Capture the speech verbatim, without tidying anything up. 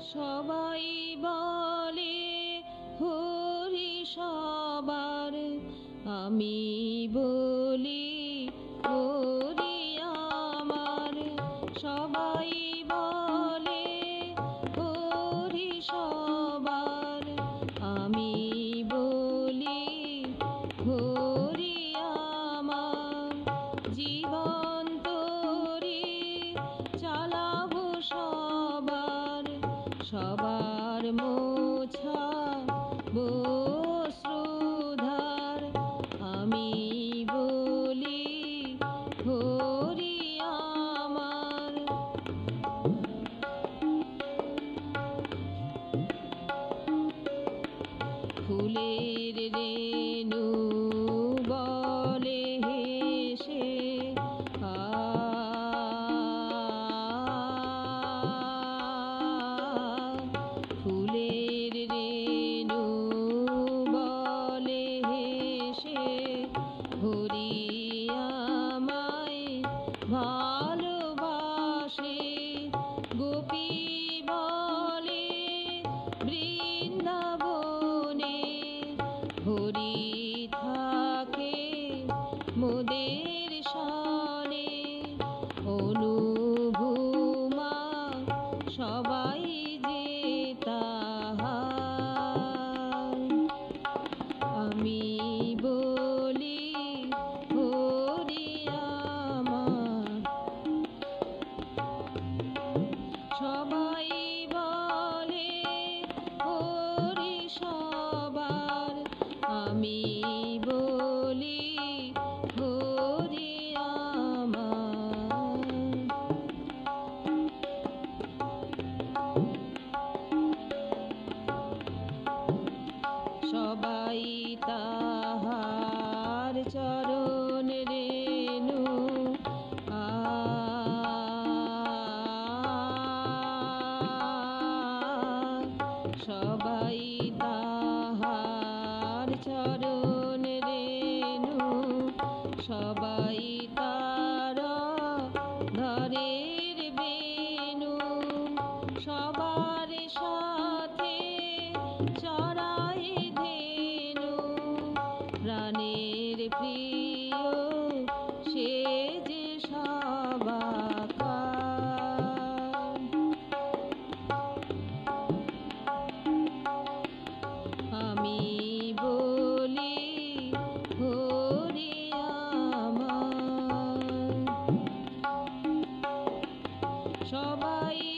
সবাই বলে হরি সবার, আমি বলি হরি আমার। সবাই বলে হরি সবার, আমি বলি হরি আমার। জীবন তোরে চালাবো সবার, সবার মোছা বস্ত্রধার, আমি বলি হরি আমার। ফুলের রেণু বলে হেসে আ ফুলের রেণু বলে হেসে হরি আমায় ভালোবাসে। গোপী বলে বৃন্দাবনে, হরি থাকে মোদের সনে। অনুভূমা সবাই যে তাহার, আমি বলি হরি আমার। সবাই বলে হরি সবার, আমি বলি হরি আমার। সবাই তাহার চরণ রেণু আ সবাই তাহার চরণ রেণু, সবাই তার ধরের বেণু। সবার সাথে চড়াই ধেনু, প্রাণের প্রিয় সে যে সবাকার, আমি বলি হরি আমার। সবাই